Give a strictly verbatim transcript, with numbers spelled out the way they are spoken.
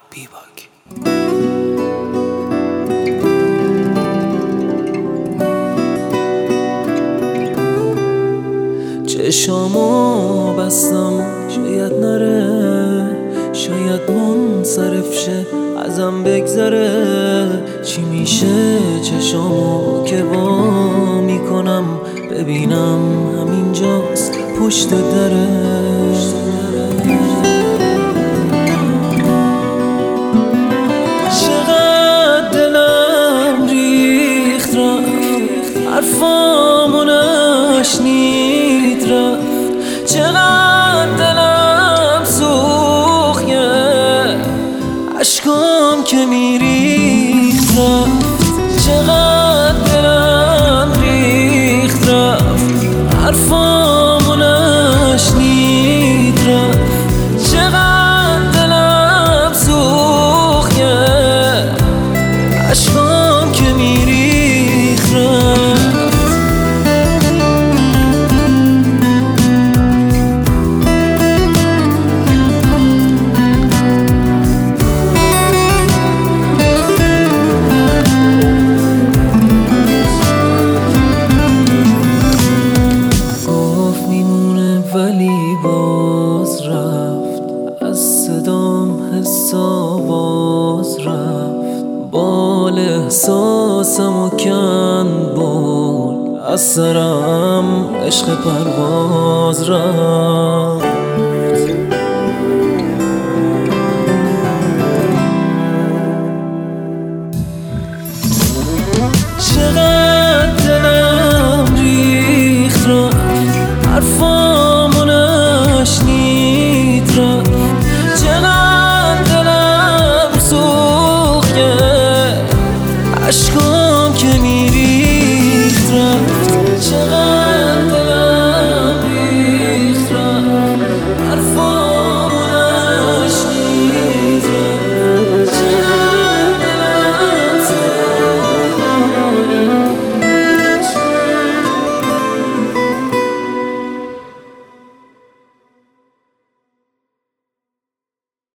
بیباک. چشامو بستم شاید نره، شاید منصرف شه ازم بگذره. چی میشه چشامو که وا میکنم ببینم همینجاست پشت دره. چقدر دلم ریخت رفت، حرفامو نشنید رفت. چقدر دلم سوخت، عشقام که میریخت رفت. چقدر دلم ریخت رفت، حرفامو نشنید رفت. چقدر دلم سوخت، عشقام که میریخت رفت. ولی باز رفت، از صدام حس آواز رفت. بال احساسمو کند برد، از سرم عشق پرواز رفت. چقدر دلم ریخت رفت، حرفامو نشنید رفت. چقدر دلم سوخت، عشق